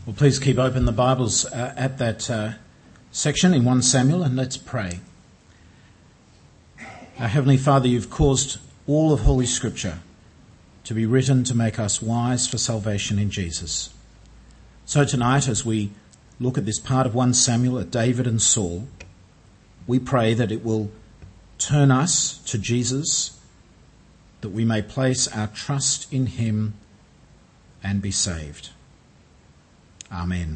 Well, please keep open the Bibles at that section in 1 Samuel, and let's pray. Our Heavenly Father, you've caused all of Holy Scripture to be written to make us wise for salvation in Jesus. So tonight, as we look at this part of 1 Samuel, at David and Saul, we pray that it will turn us to Jesus, that we may place our trust in him and be saved. Amen.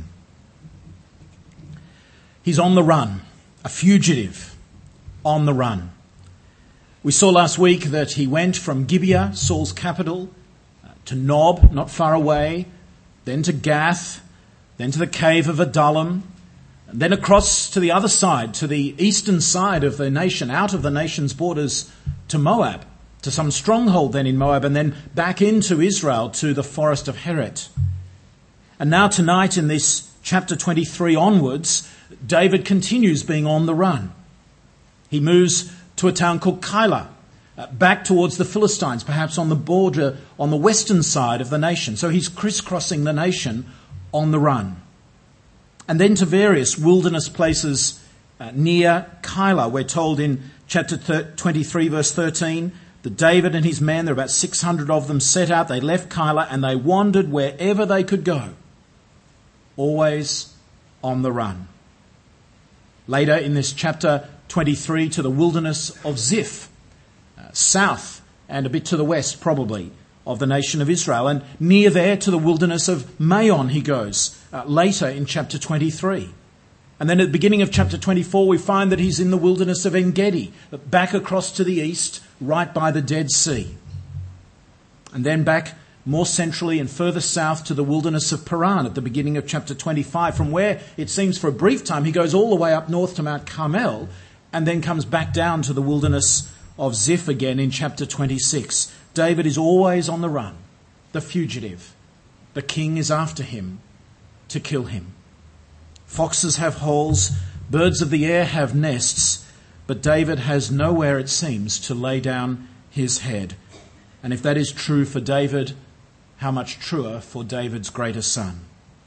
He's on the run, a fugitive on the run. We saw last week that he went from Gibeah, Saul's capital, to Nob, not far away, then to Gath, then to the cave of Adullam, and then across to the other side, to the eastern side of the nation, out of the nation's borders to Moab, to some stronghold then in Moab, and then back into Israel to the forest of Heret. And now tonight in this chapter 23 onwards, David continues being on the run. He moves to a town called Keilah, back towards the Philistines, perhaps on the border, on the western side of the nation. So he's crisscrossing the nation on the run. And then to various wilderness places near Keilah. We're told in chapter 23 verse 13 that David and his men, there are about 600 of them, set out. They left Keilah and they wandered wherever they could go, always on the run. Later in this chapter 23 to the wilderness of Ziph, south and a bit to the west probably of the nation of Israel. And near there to the wilderness of Maon he goes later in chapter 23. And then at the beginning of chapter 24 we find that he's in the wilderness of En-Gedi, back across to the east, right by the Dead Sea. And then back more centrally and further south to the wilderness of Paran at the beginning of chapter 25, from where it seems for a brief time he goes all the way up north to Mount Carmel and then comes back down to the wilderness of Ziph again in chapter 26. David is always on the run, the fugitive. The king is after him to kill him. Foxes have holes, birds of the air have nests, but David has nowhere, it seems, to lay down his head. And if that is true for David, how much truer for David's greater son.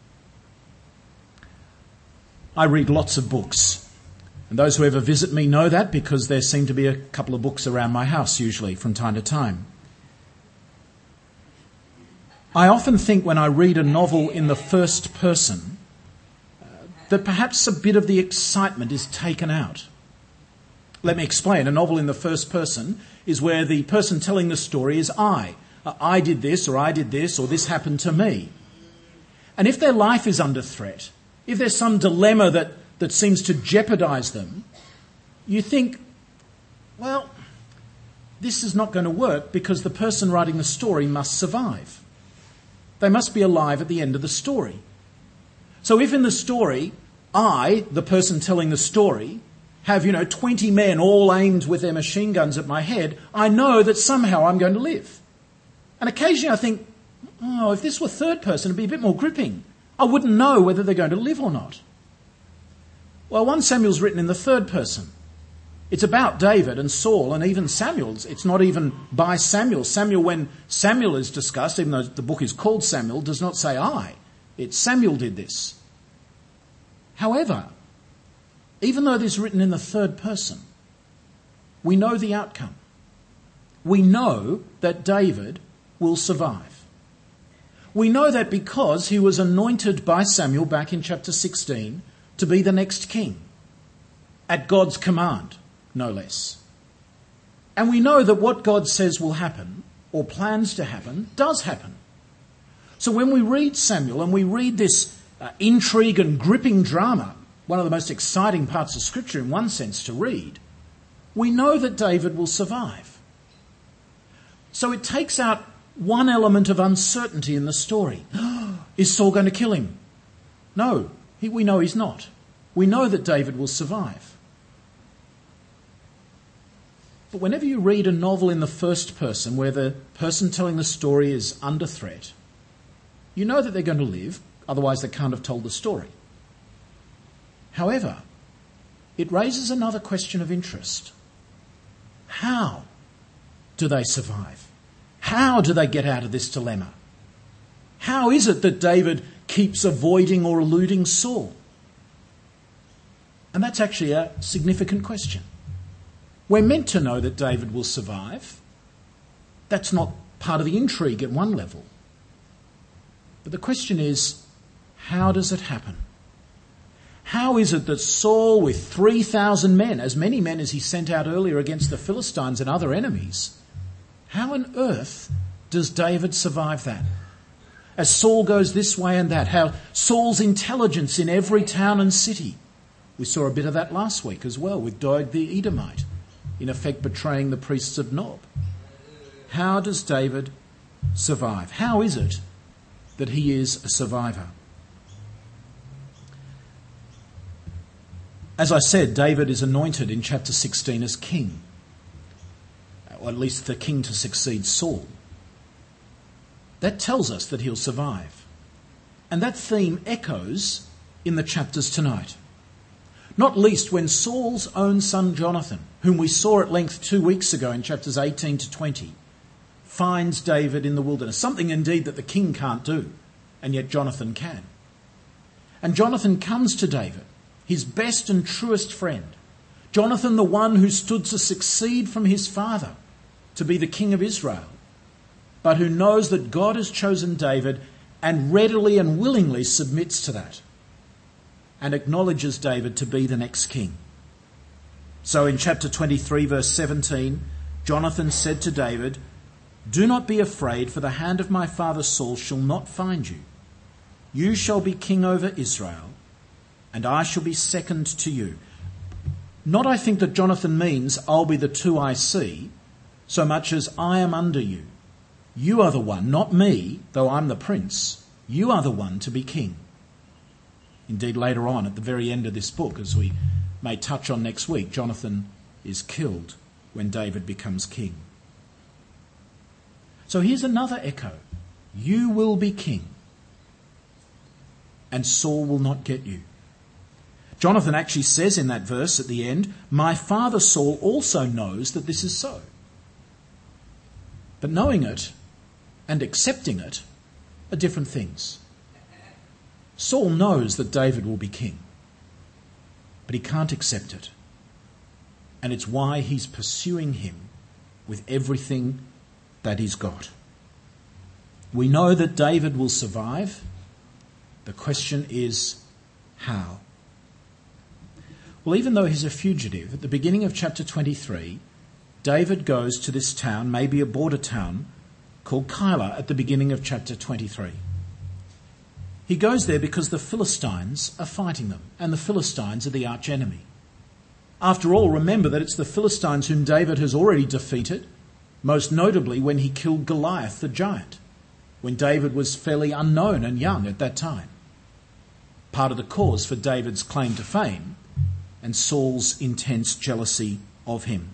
I read lots of books, and those who ever visit me know that because there seem to be a couple of books around my house usually from time to time. I often think when I read a novel in the first person that perhaps a bit of the excitement is taken out. Let me explain. A novel in the first person is where the person telling the story is I. I did this, or this happened to me. And if their life is under threat, if there's some dilemma that seems to jeopardize them, you think, well, this is not going to work because the person writing the story must survive. They must be alive at the end of the story. So if in the story, I, the person telling the story, have, 20 men all aimed with their machine guns at my head, I know that somehow I'm going to live. And occasionally I think, if this were third person, it'd be a bit more gripping. I wouldn't know whether they're going to live or not. Well, 1 Samuel's written in the third person. It's about David and Saul and even Samuel's. It's not even by Samuel. Samuel, when Samuel is discussed, even though the book is called Samuel, does not say I. It's Samuel did this. However, even though this is written in the third person, we know the outcome. We know that David will survive. We know that because he was anointed by Samuel back in chapter 16 to be the next king, at God's command, no less. And we know that what God says will happen, or plans to happen, does happen. So when we read Samuel and we read this intrigue and gripping drama, one of the most exciting parts of Scripture in one sense to read, we know that David will survive. So it takes out one element of uncertainty in the story. Is Saul going to kill him? No, we know he's not. We know that David will survive. But whenever you read a novel in the first person where the person telling the story is under threat, you know that they're going to live, otherwise they can't have told the story. However, it raises another question of interest. How do they survive? How do they get out of this dilemma? How is it that David keeps avoiding or eluding Saul? And that's actually a significant question. We're meant to know that David will survive. That's not part of the intrigue at one level. But the question is, how does it happen? How is it that Saul, with 3,000 men, as many men as he sent out earlier against the Philistines and other enemies, how on earth does David survive that? As Saul goes this way and that, how Saul's intelligence in every town and city. We saw a bit of that last week as well with Doeg the Edomite, in effect betraying the priests of Nob. How does David survive? How is it that he is a survivor? As I said, David is anointed in chapter 16 as king, or at least the king to succeed Saul. That tells us that he'll survive. And that theme echoes in the chapters tonight. Not least when Saul's own son Jonathan, whom we saw at length 2 weeks ago in chapters 18 to 20, finds David in the wilderness, something indeed that the king can't do, and yet Jonathan can. And Jonathan comes to David, his best and truest friend. Jonathan, the one who stood to succeed from his father to be the king of Israel, but who knows that God has chosen David and readily and willingly submits to that and acknowledges David to be the next king. So in chapter 23, verse 17, Jonathan said to David, "Do not be afraid, for the hand of my father Saul shall not find you. You shall be king over Israel, and I shall be second to you." Not, I think, that Jonathan means I'll be the two I see, so much as I am under you. You are the one, not me, though I'm the prince. You are the one to be king. Indeed, later on, at the very end of this book, as we may touch on next week, Jonathan is killed when David becomes king. So here's another echo. You will be king, and Saul will not get you. Jonathan actually says in that verse at the end, "My father Saul also knows that this is so." But knowing it and accepting it are different things. Saul knows that David will be king, but he can't accept it. And it's why he's pursuing him with everything that he's got. We know that David will survive. The question is, how? Well, even though he's a fugitive, at the beginning of chapter 23, David goes to this town, maybe a border town, called Keilah at the beginning of chapter 23. He goes there because the Philistines are fighting them, and the Philistines are the archenemy. After all, remember that it's the Philistines whom David has already defeated, most notably when he killed Goliath the giant, when David was fairly unknown and young at that time. Part of the cause for David's claim to fame and Saul's intense jealousy of him.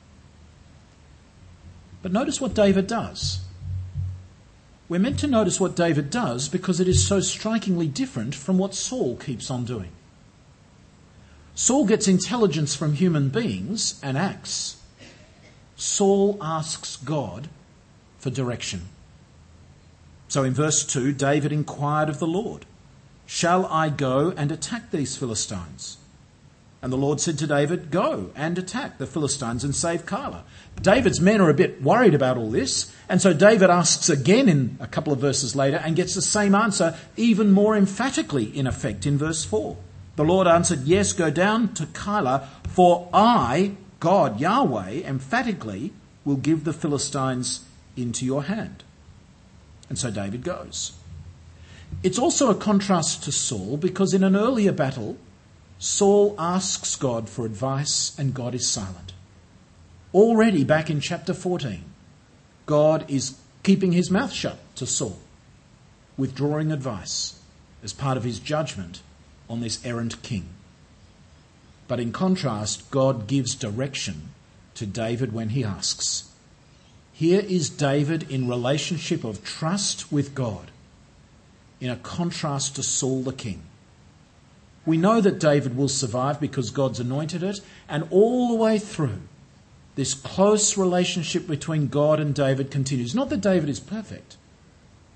But notice what David does. We're meant to notice what David does because it is so strikingly different from what Saul keeps on doing. Saul gets intelligence from human beings and acts. Saul asks God for direction. So in verse 2, David inquired of the Lord, "Shall I go and attack these Philistines?" And the Lord said to David, "Go and attack the Philistines and save Keilah." David's men are a bit worried about all this, and so David asks again in a couple of verses later and gets the same answer, even more emphatically in effect in verse 4. The Lord answered, "Yes, go down to Keilah, for I, God, Yahweh, emphatically will give the Philistines into your hand." And so David goes. It's also a contrast to Saul because in an earlier battle, Saul asks God for advice and God is silent. Already back in chapter 14, God is keeping his mouth shut to Saul, withdrawing advice as part of his judgment on this errant king. But in contrast, God gives direction to David when he asks. Here is David in relationship of trust with God, in a contrast to Saul the king. We know that David will survive because God's anointed it, and all the way through, this close relationship between God and David continues. Not that David is perfect,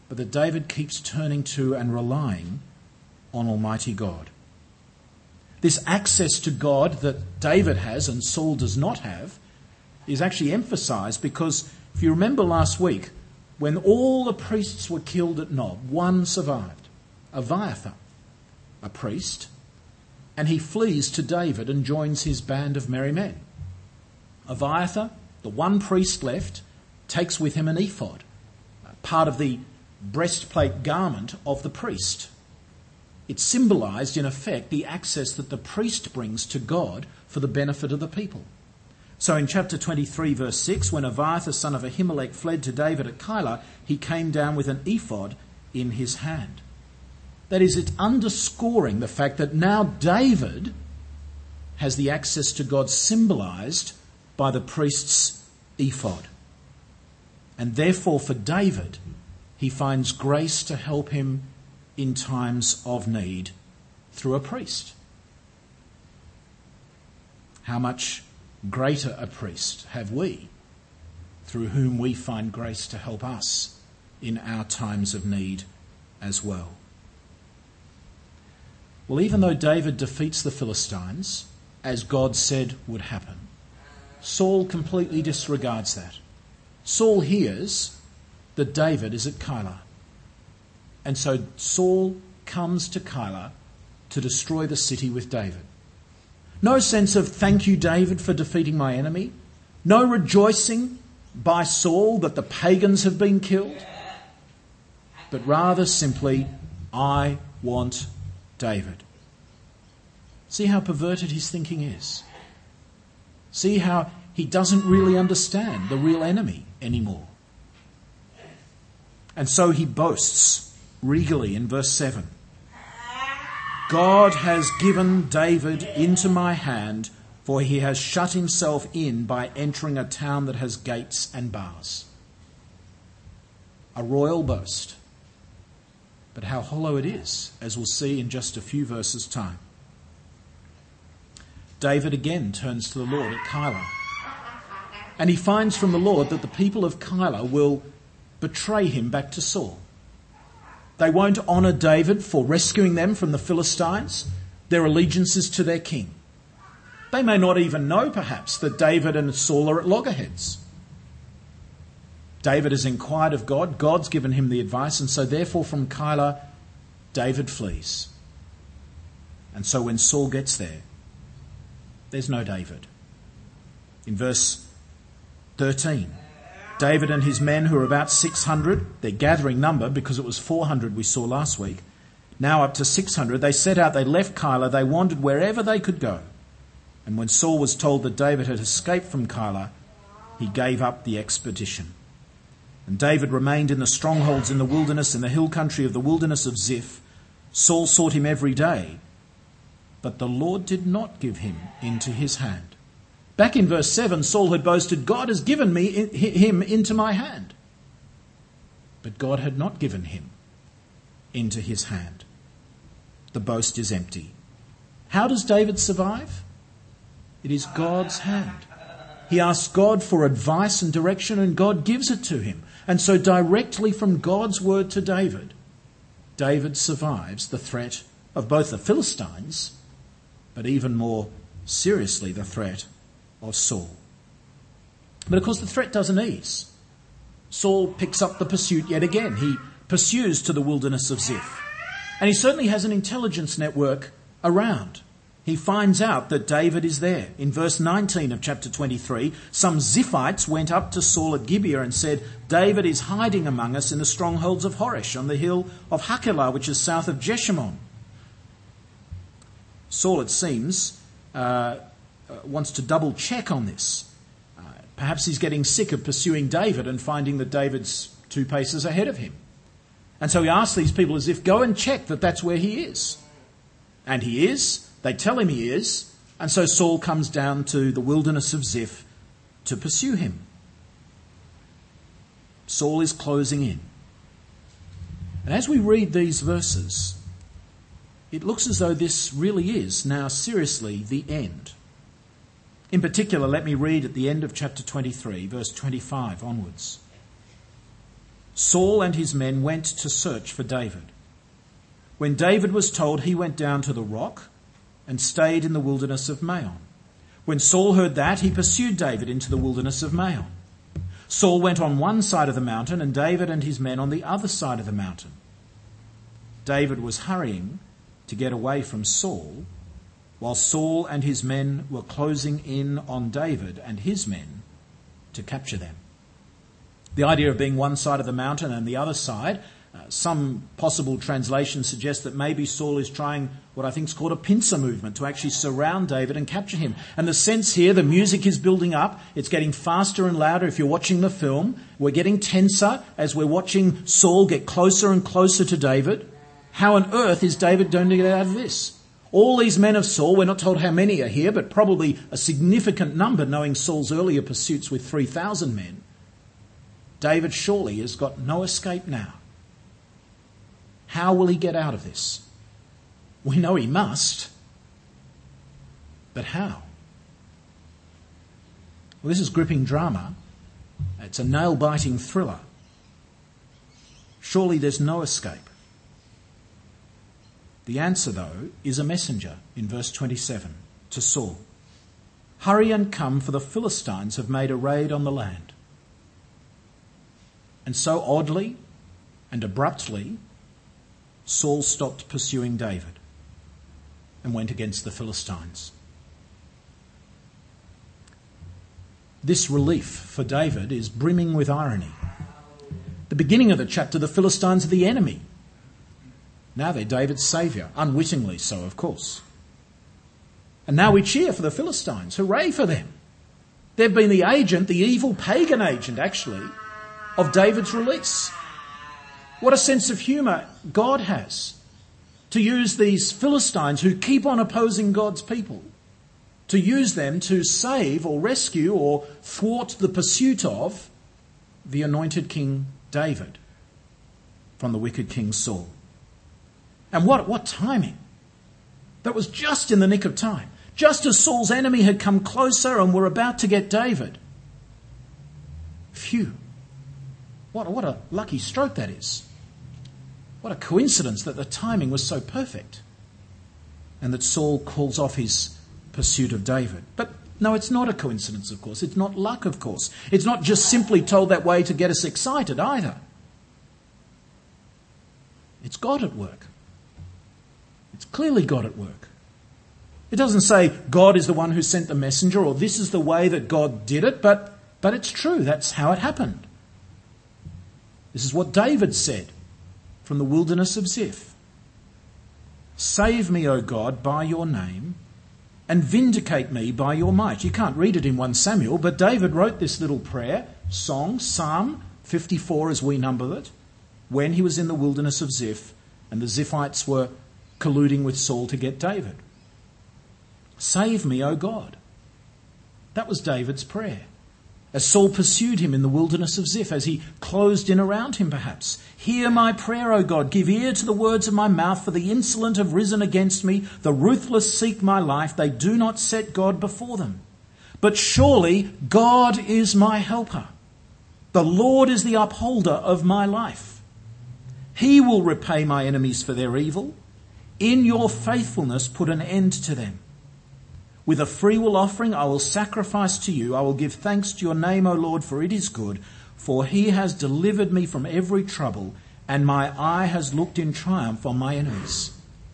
but that David keeps turning to and relying on Almighty God. This access to God that David has and Saul does not have is actually emphasised because if you remember last week, when all the priests were killed at Nob, one survived, Abiathar, a priest, and he flees to David and joins his band of merry men. Abiathar, the one priest left, takes with him an ephod, part of the breastplate garment of the priest. It symbolised, in effect, the access that the priest brings to God for the benefit of the people. So in chapter 23, verse 6, when Abiathar, son of Ahimelech, fled to David at Keilah, he came down with an ephod in his hand. That is, it's underscoring the fact that now David has the access to God symbolised by the priest's ephod. And therefore, for David, he finds grace to help him in times of need through a priest. How much greater a priest have we, through whom we find grace to help us in our times of need as well. Well, even though David defeats the Philistines, as God said would happen, Saul completely disregards that. Saul hears that David is at Keilah. And so Saul comes to Keilah to destroy the city with David. No sense of thank you, David, for defeating my enemy. No rejoicing by Saul that the pagans have been killed. But rather simply, I want David. See how perverted his thinking is. See how he doesn't really understand the real enemy anymore. And so he boasts regally in verse 7. God has given David into my hand, for he has shut himself in by entering a town that has gates and bars. A royal boast. But how hollow it is, as we'll see in just a few verses' time. David again turns to the Lord at Keilah. And he finds from the Lord that the people of Keilah will betray him back to Saul. They won't honour David for rescuing them from the Philistines. Their allegiance is to their king. They may not even know, perhaps, that David and Saul are at loggerheads. David has inquired of God. God's given him the advice. And so therefore from Keilah, David flees. And so when Saul gets there, there's no David. In verse 13, David and his men, who are about 600, their gathering number, because it was 400 we saw last week, now up to 600, they set out, they left Keilah, they wandered wherever they could go. And when Saul was told that David had escaped from Keilah, he gave up the expedition. And David remained in the strongholds in the wilderness, in the hill country of the wilderness of Ziph. Saul sought him every day, but the Lord did not give him into his hand. Back in verse 7, Saul had boasted, God has given him into my hand. But God had not given him into his hand. The boast is empty. How does David survive? It is God's hand. He asks God for advice and direction, and God gives it to him. And so directly from God's word to David, David survives the threat of both the Philistines, but even more seriously the threat of Saul. But of course the threat doesn't ease. Saul picks up the pursuit yet again. He pursues to the wilderness of Ziph. And he certainly has an intelligence network around. He finds out that David is there. In verse 19 of chapter 23, some Ziphites went up to Saul at Gibeah and said, David is hiding among us in the strongholds of Horesh on the hill of Hachilah, which is south of Jeshimon. Saul, it seems, wants to double check on this. Perhaps he's getting sick of pursuing David and finding that David's 2 paces ahead of him. And so he asks these people as if, go and check that that's where he is. And he is. They tell him he is. And so Saul comes down to the wilderness of Ziph to pursue him. Saul is closing in. And as we read these verses, it looks as though this really is now seriously the end. In particular, let me read at the end of chapter 23, verse 25 onwards. Saul and his men went to search for David. When David was told, he went down to the rock and stayed in the wilderness of Maon. When Saul heard that, he pursued David into the wilderness of Maon. Saul went on one side of the mountain and David and his men on the other side of the mountain. David was hurrying to get away from Saul, while Saul and his men were closing in on David and his men to capture them. The idea of being one side of the mountain and the other side, some possible translations suggest that maybe Saul is trying what I think is called a pincer movement to actually surround David and capture him. And the sense here, the music is building up. It's getting faster and louder. If you're watching the film, we're getting tenser as we're watching Saul get closer and closer to David. How on earth is David going to get out of this? All these men of Saul, we're not told how many are here, but probably a significant number, knowing Saul's earlier pursuits with 3,000 men. David surely has got no escape now. How will he get out of this? We know he must, but how? Well, this is gripping drama. It's a nail-biting thriller. Surely there's no escape. The answer, though, is a messenger in verse 27 to Saul. Hurry and come, for the Philistines have made a raid on the land. And so oddly and abruptly, Saul stopped pursuing David and went against the Philistines. This relief for David is brimming with irony. The beginning of the chapter, the Philistines are the enemy. Now they're David's saviour, unwittingly so, of course. And now we cheer for the Philistines. Hooray for them. They've been the agent, the evil pagan agent, actually, of David's release. What a sense of humour God has to use these Philistines who keep on opposing God's people, to use them to save or rescue or thwart the pursuit of the anointed King David from the wicked King Saul. And what timing. That was just in the nick of time. Just as Saul's enemy had come closer and were about to get David. Phew. What a lucky stroke that is. What a coincidence that the timing was so perfect. And that Saul calls off his pursuit of David. But no, it's not a coincidence, of course. It's not luck, of course. It's not just simply told that way to get us excited either. It's God at work. It's clearly God at work. It doesn't say God is the one who sent the messenger or this is the way that God did it, but it's true. That's how it happened. This is what David said from the wilderness of Ziph. Save me, O God, by your name, and vindicate me by your might. You can't read it in 1 Samuel, but David wrote this little prayer, song, Psalm 54 as we number it, when he was in the wilderness of Ziph and the Ziphites were colluding with Saul to get David. Save me, O God. That was David's prayer. As Saul pursued him in the wilderness of Ziph, as he closed in around him perhaps. Hear my prayer, O God. Give ear to the words of my mouth, for the insolent have risen against me. The ruthless seek my life. They do not set God before them. But surely God is my helper. The Lord is the upholder of my life. He will repay my enemies for their evil. In your faithfulness put an end to them. With a freewill offering I will sacrifice to you. I will give thanks to your name, O Lord, for it is good. For he has delivered me from every trouble, and my eye has looked in triumph on my enemies.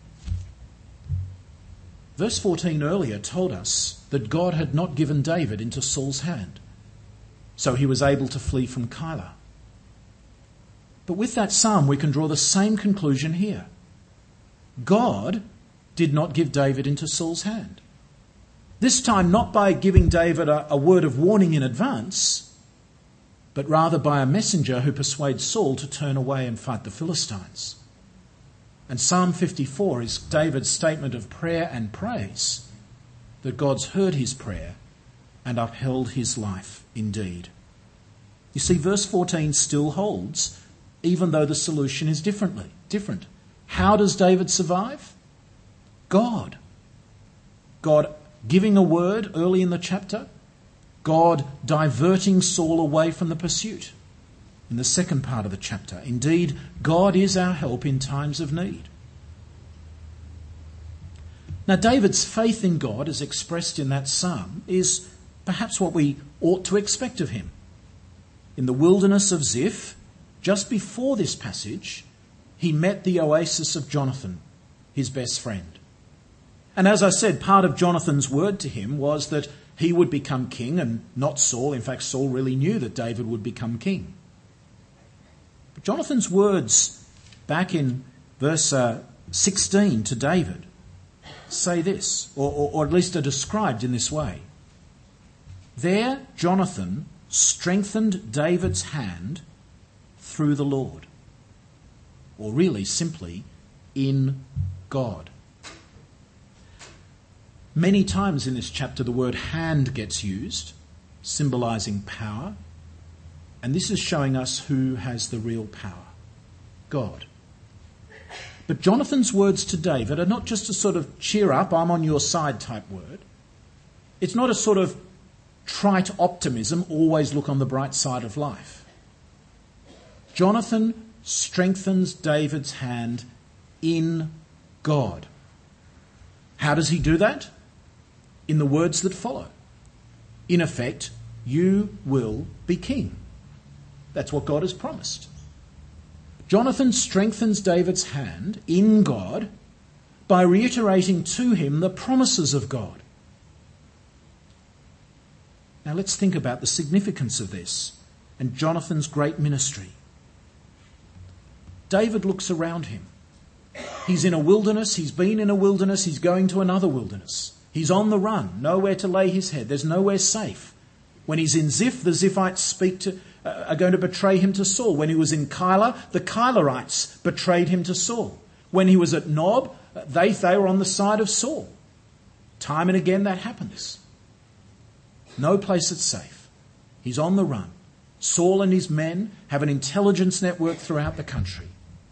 Verse 14 earlier told us that God had not given David into Saul's hand, so he was able to flee from Keilah. But with that psalm we can draw the same conclusion here. God did not give David into Saul's hand. This time not by giving David a word of warning in advance, but rather by a messenger who persuades Saul to turn away and fight the Philistines. And Psalm 54 is David's statement of prayer and praise that God's heard his prayer and upheld his life indeed. You see, verse 14 still holds, even though the solution is different. How does David survive? God giving a word early in the chapter, God diverting Saul away from the pursuit. in the second part of the chapter. Indeed, God is our help in times of need. Now, David's faith in God, as expressed in that psalm, is perhaps what we ought to expect of him. In the wilderness of Ziph, just before this passage, he met the oasis of Jonathan, his best friend. And as I said, part of Jonathan's word to him was that he would become king and not Saul. In fact, Saul really knew that David would become king. But Jonathan's words back in verse 16 to David say this, or at least are described in this way. There, Jonathan strengthened David's hand through the Lord. Or really, simply, in God. Many times in this chapter the word hand gets used, symbolising power. And this is showing us who has the real power. God. But Jonathan's words to David are not just a sort of cheer up, I'm on your side type word. It's not a sort of trite optimism, always look on the bright side of life. Jonathan strengthens David's hand in God. How does he do that? In the words that follow. In effect, you will be king. That's what God has promised. Jonathan strengthens David's hand in God by reiterating to him the promises of God. Now let's think about the significance of this and Jonathan's great ministry. David looks around him. He's in a wilderness, he's been in a wilderness, he's going to another wilderness. He's on the run, nowhere to lay his head, there's nowhere safe. When he's in Ziph, the Ziphites are going to betray him to Saul. When he was in Keilah, the Keilarites betrayed him to Saul. When he was at Nob, they were on the side of Saul. Time and again that happens. No place that's safe. He's on the run. Saul and his men have an intelligence network throughout the country.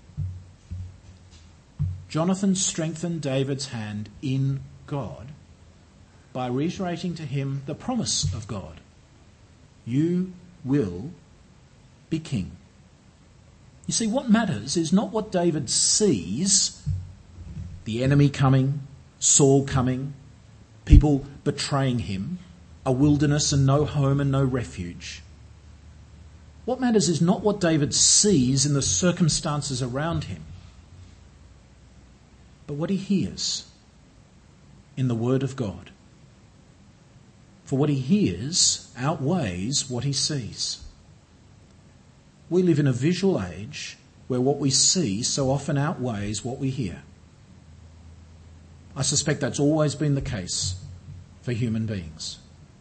Jonathan strengthened David's hand in God by reiterating to him the promise of God. You will be king. You see, what matters is not what David sees, the enemy coming, Saul coming, people betraying him, a wilderness and no home and no refuge. What matters is not what David sees in the circumstances around him, but what he hears in the Word of God. For what he hears outweighs what he sees. We live in a visual age where what we see so often outweighs what we hear. I suspect that's always been the case for human beings.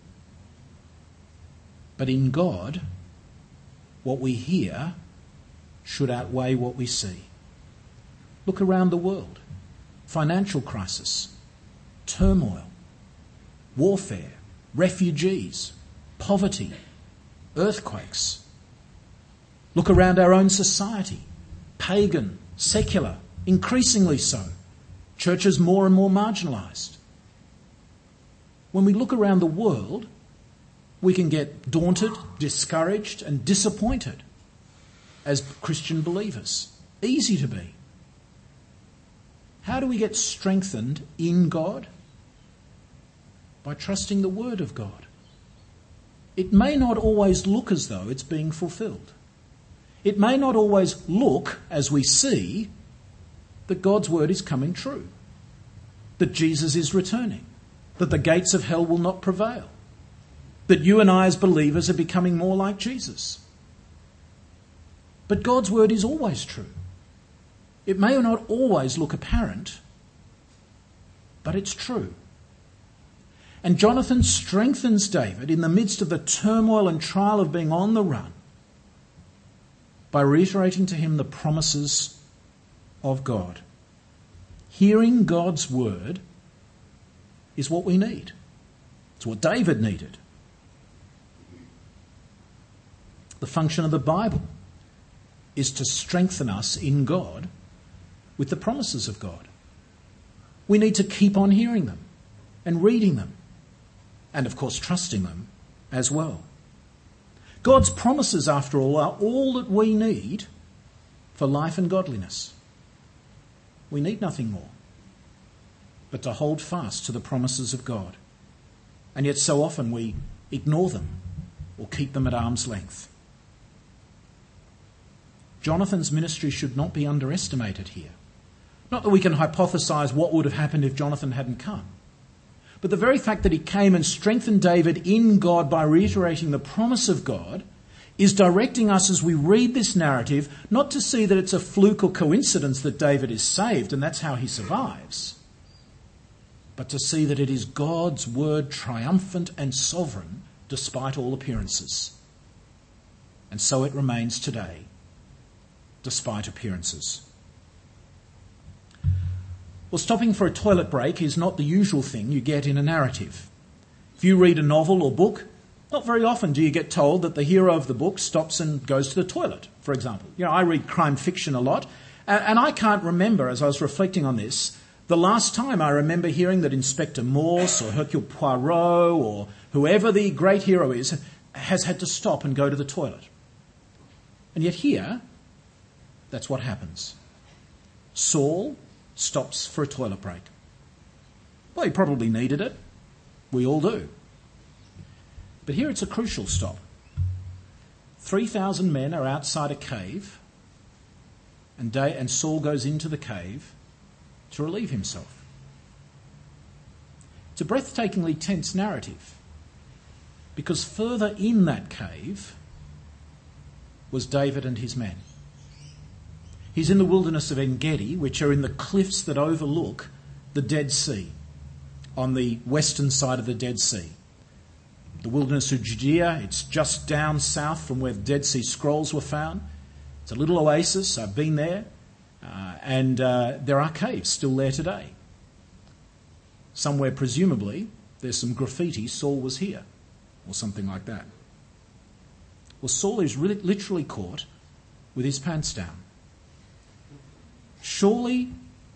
But in God, what we hear should outweigh what we see. Look around the world. Financial crisis, turmoil, warfare, refugees, poverty, earthquakes. Look around our own society, pagan, secular, increasingly so. Churches more and more marginalised. When we look around the world, we can get daunted, discouraged and disappointed as Christian believers. Easy to be. How do we get strengthened in God? By trusting the Word of God. It may not always look as though it's being fulfilled. It may not always look, as we see, that God's Word is coming true. That Jesus is returning. That the gates of hell will not prevail. That you and I as believers are becoming more like Jesus. But God's Word is always true. It may not always look apparent, but it's true. And Jonathan strengthens David in the midst of the turmoil and trial of being on the run by reiterating to him the promises of God. Hearing God's word is what we need. It's what David needed. The function of the Bible is to strengthen us in God with the promises of God. We need to keep on hearing them and reading them and, of course, trusting them as well. God's promises, after all, are all that we need for life and godliness. We need nothing more but to hold fast to the promises of God. And yet so often we ignore them or keep them at arm's length. Jonathan's ministry should not be underestimated here. Not that we can hypothesize what would have happened if Jonathan hadn't come, but the very fact that he came and strengthened David in God by reiterating the promise of God is directing us as we read this narrative not to see that it's a fluke or coincidence that David is saved and that's how he survives, but to see that it is God's word triumphant and sovereign despite all appearances. And so it remains today, despite appearances. Well, stopping for a toilet break is not the usual thing you get in a narrative. If you read a novel or book, not very often do you get told that the hero of the book stops and goes to the toilet, for example. I read crime fiction a lot, and I can't remember, as I was reflecting on this, the last time I remember hearing that Inspector Morse or Hercule Poirot or whoever the great hero is has had to stop and go to the toilet. And yet here, that's what happens. Saul stops for a toilet break. Well, he probably needed it. We all do. But here it's a crucial stop. 3,000 men are outside a cave, and Saul goes into the cave to relieve himself. It's a breathtakingly tense narrative, because further in that cave was David and his men. He's in the wilderness of En-Gedi, which are in the cliffs that overlook the Dead Sea, on the western side of the Dead Sea. The wilderness of Judea, it's just down south from where the Dead Sea Scrolls were found. It's a little oasis. I've been there. And there are caves still there today. Somewhere, presumably, there's some graffiti, Saul was here, or something like that. Well, Saul is literally caught with his pants down. Surely,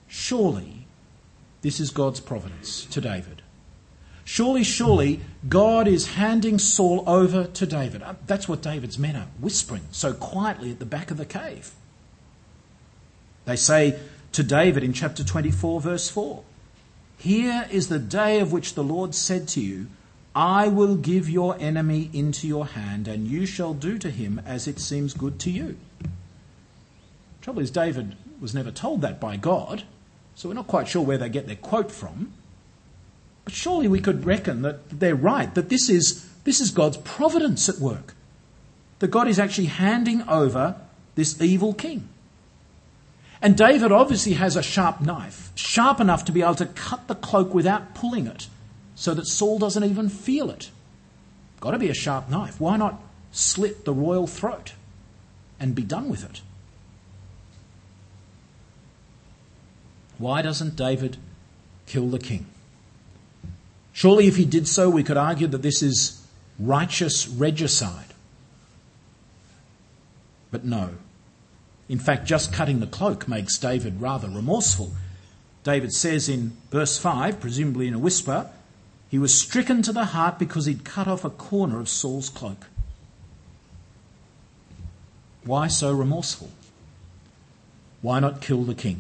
this is God's providence to David. Surely, God is handing Saul over to David. That's what David's men are whispering so quietly at the back of the cave. They say to David in chapter 24, verse 4, "Here is the day of which the Lord said to you, I will give your enemy into your hand, and you shall do to him as it seems good to you." The trouble is, David was never told that by God, so we're not quite sure where they get their quote from. But surely we could reckon that they're right, that this is God's providence at work, that God is actually handing over this evil king. And David obviously has a sharp knife, sharp enough to be able to cut the cloak without pulling it, so that Saul doesn't even feel it. Got to be a sharp knife. Why not slit the royal throat and be done with it? Why doesn't David kill the king? Surely if he did so, we could argue that this is righteous regicide. But no. In fact, just cutting the cloak makes David rather remorseful. David says in verse 5, presumably in a whisper, he was stricken to the heart because he'd cut off a corner of Saul's cloak. Why so remorseful? Why not kill the king?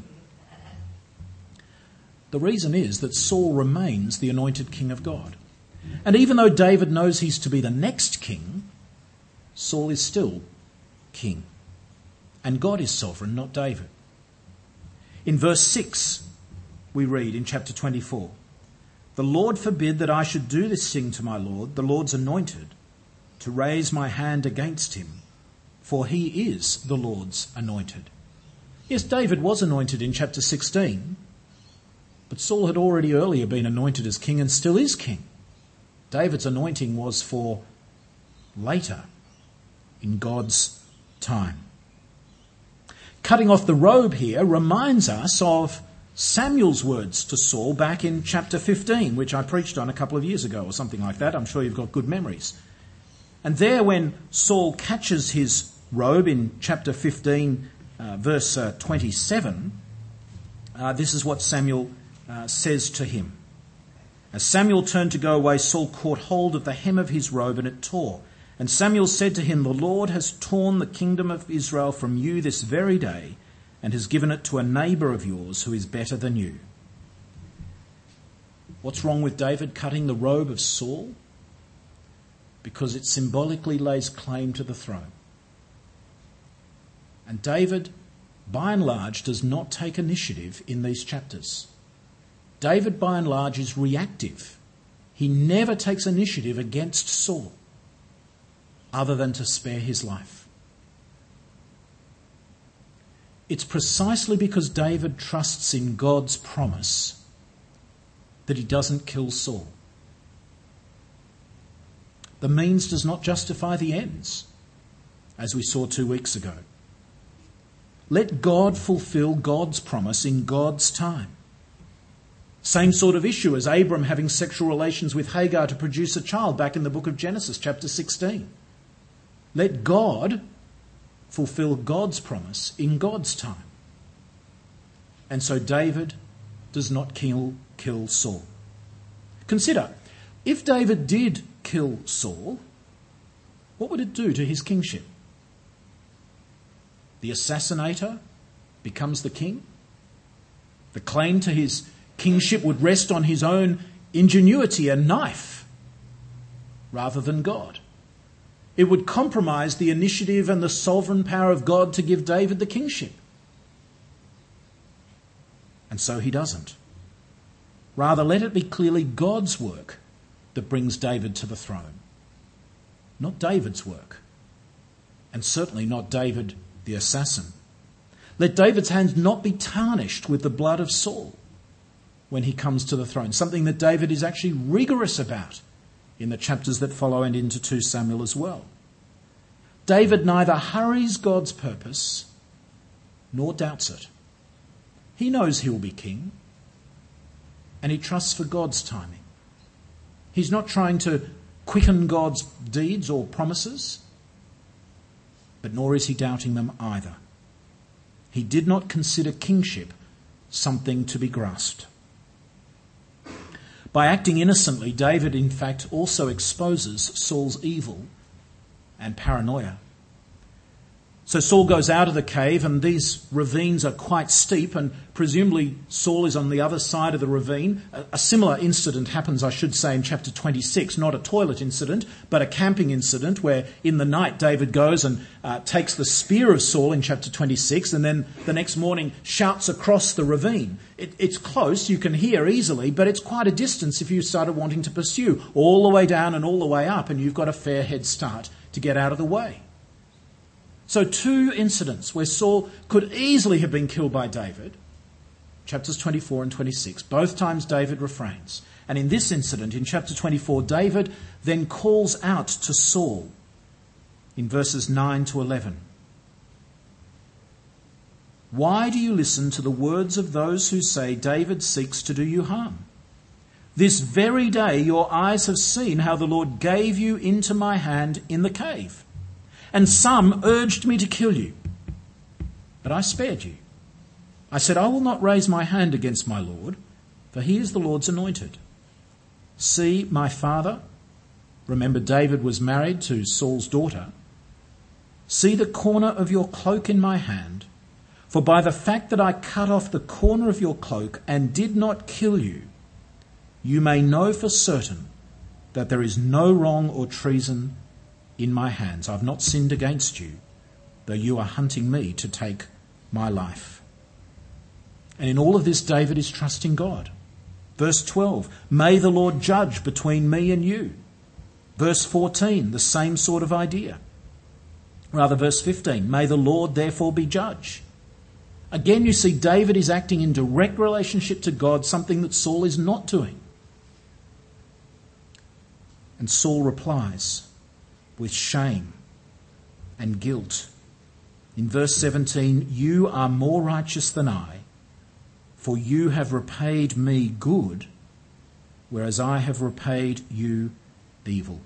The reason is that Saul remains the anointed king of God. And even though David knows he's to be the next king, Saul is still king. And God is sovereign, not David. In verse 6, we read in chapter 24, "The Lord forbid that I should do this thing to my Lord, the Lord's anointed, to raise my hand against him, for he is the Lord's anointed." Yes, David was anointed in chapter 16, but Saul had already earlier been anointed as king and still is king. David's anointing was for later, in God's time. Cutting off the robe here reminds us of Samuel's words to Saul back in chapter 15, which I preached on a couple of years ago or something like that. I'm sure you've got good memories. And there when Saul catches his robe in chapter 15, verse 27, this is what Samuel says to him. "As Samuel turned to go away, Saul caught hold of the hem of his robe and it tore. And Samuel said to him, "The Lord has torn the kingdom of Israel from you this very day and has given it to a neighbour of yours who is better than you." What's wrong with David cutting the robe of Saul? Because it symbolically lays claim to the throne. And David, by and large, does not take initiative in these chapters. David, by and large, is reactive. He never takes initiative against Saul, other than to spare his life. It's precisely because David trusts in God's promise that he doesn't kill Saul. The means does not justify the ends, as we saw 2 weeks ago. Let God fulfill God's promise in God's time. Same sort of issue as Abram having sexual relations with Hagar to produce a child back in the book of Genesis, chapter 16. Let God fulfill God's promise in God's time. And so David does not kill Saul. Consider, if David did kill Saul, what would it do to his kingship? The assassinator becomes the king. The claim to his kingship would rest on his own ingenuity and knife rather than God. It would compromise the initiative and the sovereign power of God to give David the kingship. And so he doesn't. Rather, let it be clearly God's work that brings David to the throne, not David's work, and certainly not David the assassin. Let David's hands not be tarnished with the blood of Saul when he comes to the throne, something that David is actually rigorous about in the chapters that follow and into 2 Samuel as well. David neither hurries God's purpose nor doubts it. He knows he will be king, and he trusts for God's timing. He's not trying to quicken God's deeds or promises, but nor is he doubting them either. He did not consider kingship something to be grasped. By acting innocently, David in fact also exposes Saul's evil and paranoia. So Saul goes out of the cave, and these ravines are quite steep, and presumably Saul is on the other side of the ravine. A similar incident happens, I should say, in chapter 26, not a toilet incident, but a camping incident where in the night David goes and takes the spear of Saul in chapter 26, and then the next morning shouts across the ravine. It's close, you can hear easily, but it's quite a distance if you started wanting to pursue, all the way down and all the way up, and you've got a fair head start to get out of the way. So 2 incidents where Saul could easily have been killed by David, chapters 24 and 26. Both times David refrains. And in this incident, in chapter 24, David then calls out to Saul in verses 9 to 11. "Why do you listen to the words of those who say David seeks to do you harm? This very day your eyes have seen how the Lord gave you into my hand in the cave. And some urged me to kill you, but I spared you. I said, I will not raise my hand against my Lord, for he is the Lord's anointed. See, my father," remember David was married to Saul's daughter, "see the corner of your cloak in my hand, for by the fact that I cut off the corner of your cloak and did not kill you, you may know for certain that there is no wrong or treason in my hands. I've not sinned against you, though you are hunting me to take my life." And in all of this, David is trusting God. Verse 12, "May the Lord judge between me and you." Verse 14, the same sort of idea. Rather, verse 15, "May the Lord therefore be judge." Again, you see David is acting in direct relationship to God, something that Saul is not doing. And Saul replies with shame and guilt. In verse 17, "You are more righteous than I, for you have repaid me good, whereas I have repaid you evil."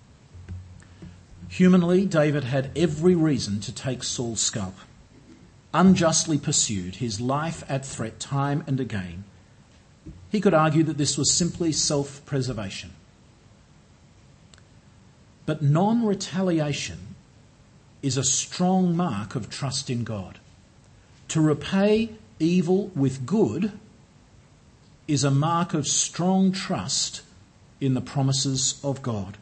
Humanly, David had every reason to take Saul's scalp. Unjustly pursued, his life at threat time and again. He could argue that this was simply self-preservation. But non-retaliation is a strong mark of trust in God. To repay evil with good is a mark of strong trust in the promises of God.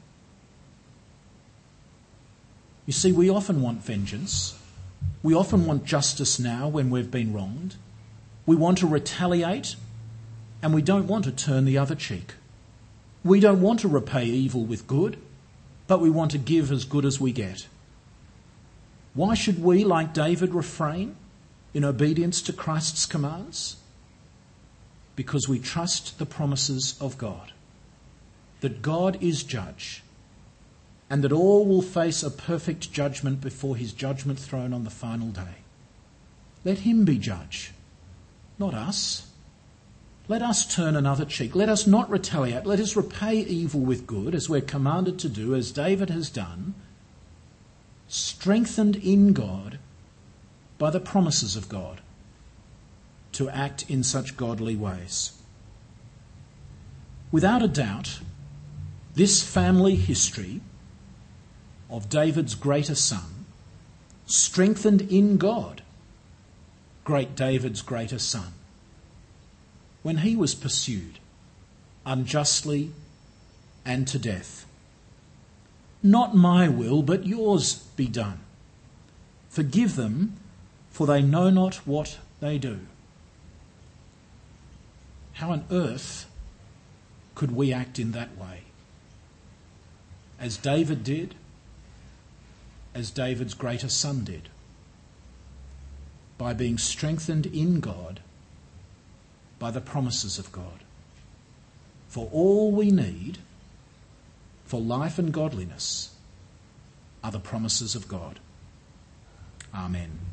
You see, we often want vengeance. We often want justice now when we've been wronged. We want to retaliate, and we don't want to turn the other cheek. We don't want to repay evil with good, but we want to give as good as we get. Why should we, like David, refrain in obedience to Christ's commands? Because we trust the promises of God, that God is judge, and that all will face a perfect judgment before his judgment throne on the final day. Let him be judge, not us. Let us turn another cheek. Let us not retaliate. Let us repay evil with good, as we're commanded to do, as David has done, strengthened in God by the promises of God, to act in such godly ways. Without a doubt, this family history of David's greater son, strengthened in God great David's greater son, when he was pursued unjustly and to death. Not my will, but yours be done. Forgive them, for they know not what they do. How on earth could we act in that way? As David did, as David's greater son did, by being strengthened in God by the promises of God. For all we need for life and godliness are the promises of God. Amen.